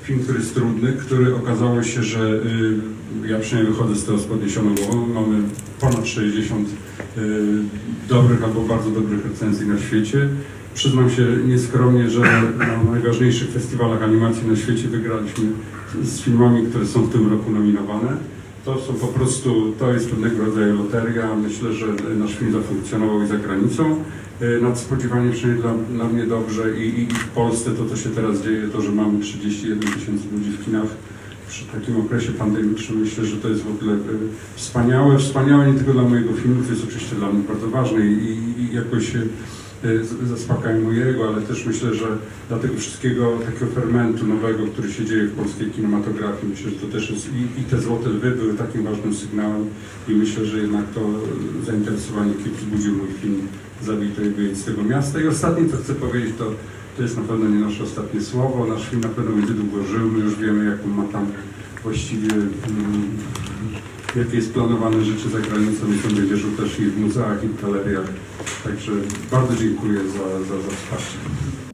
film, który jest trudny, który okazało się, że ja przynajmniej wychodzę z tego z podniesioną głową. Mamy ponad 60 dobrych albo bardzo dobrych recenzji na świecie. Przyznam się nieskromnie, że na najważniejszych festiwalach animacji na świecie wygraliśmy z filmami, które są w tym roku nominowane. To są po prostu, to jest pewnego rodzaju loteria. Myślę, że nasz film zafunkcjonował i za granicą. Nadspodziewanie przynajmniej dla mnie dobrze i w Polsce to się teraz dzieje, to, że mamy 31 000 ludzi w kinach przy takim okresie pandemicznym. Myślę, że to jest w ogóle wspaniałe. Wspaniałe nie tylko dla mojego filmu, to jest oczywiście dla mnie bardzo ważne i jakoś zaspokaja mojego, ale też myślę, że dla tego wszystkiego takiego fermentu nowego, który się dzieje w polskiej kinematografii, myślę, że to też jest i te Złote Lwy były takim ważnym sygnałem i myślę, że jednak to zainteresowanie, jakie wzbudził mój film Zabity wyjedź z tego miasta. I ostatnie, co chcę powiedzieć, to jest na pewno nie nasze ostatnie słowo. Nasz film na pewno będzie długo żył, my już wiemy, jaką ma tam właściwie jakie jest planowane życie za granicą i to będzie żył też i w muzeach, i w galeriach. Także bardzo dziękuję za wsparcie.